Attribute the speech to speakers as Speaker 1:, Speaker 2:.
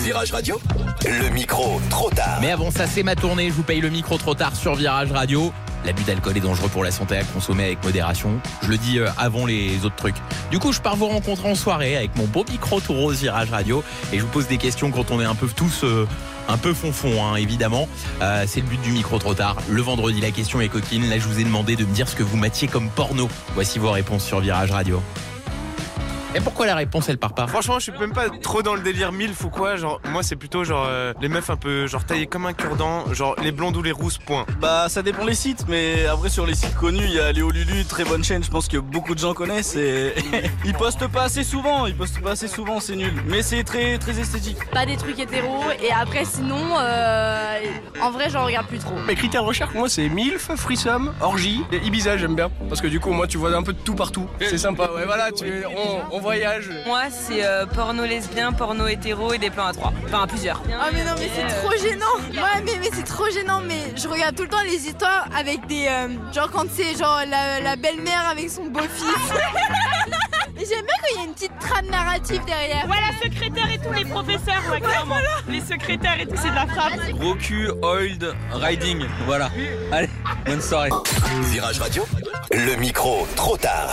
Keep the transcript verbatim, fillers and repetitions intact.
Speaker 1: Virage Radio, le micro trop tard.
Speaker 2: Mais avant ça, c'est ma tournée. Je vous paye le micro trop tard sur Virage Radio. L'abus d'alcool est dangereux pour la santé, à consommer avec modération. Je le dis avant les autres trucs. Du coup, je pars vous rencontrer en soirée avec mon beau micro tout rose Virage Radio. Et je vous pose des questions quand on est un peu tous... Euh, un peu fonfon, hein, évidemment. Euh, c'est le but du micro trop tard. Le vendredi, la question est coquine. Là, je vous ai demandé de me dire ce que vous mattiez comme porno. Voici vos réponses sur Virage Radio. Et pourquoi la réponse elle part pas?
Speaker 3: Franchement, je suis même pas trop dans le délire milf ou quoi. Genre, moi, c'est plutôt genre euh, les meufs un peu genre taillées comme un cure-dent, genre les blondes ou les rousses, point.
Speaker 4: Bah, ça dépend les sites, mais après sur les sites connus, il y a Léo Lulu, très bonne chaîne. Je pense que beaucoup de gens connaissent. Et ils postent pas assez souvent. Ils postent pas assez souvent, c'est nul. Mais c'est très très esthétique.
Speaker 5: Pas des trucs hétéros. Et après, sinon, euh, en vrai, j'en regarde plus trop.
Speaker 6: Mes critères de recherche, moi, c'est milf, frisome, orgie et Ibiza. J'aime bien parce que du coup, moi, tu vois un peu de tout partout. C'est sympa. Ouais, voilà, tu, on, on voyage.
Speaker 7: Moi, c'est euh, porno lesbien, porno hétéro et des plans à trois. Enfin, à plusieurs.
Speaker 5: Ah mais non, mais c'est trop gênant. Ouais, mais, mais c'est trop gênant. Mais je regarde tout le temps les histoires avec des... Euh, genre quand c'est genre la, la belle-mère avec son beau-fils. Et j'aime bien quand il y a une petite trame narrative derrière.
Speaker 8: Ouais, la secrétaire et tous les professeurs, ouais, clairement. Ouais, voilà. Les secrétaires et tout, c'est de la frappe.
Speaker 9: Gros cul, oiled, riding. Voilà. Allez, bonne soirée.
Speaker 1: Virage Radio, le micro trop tard.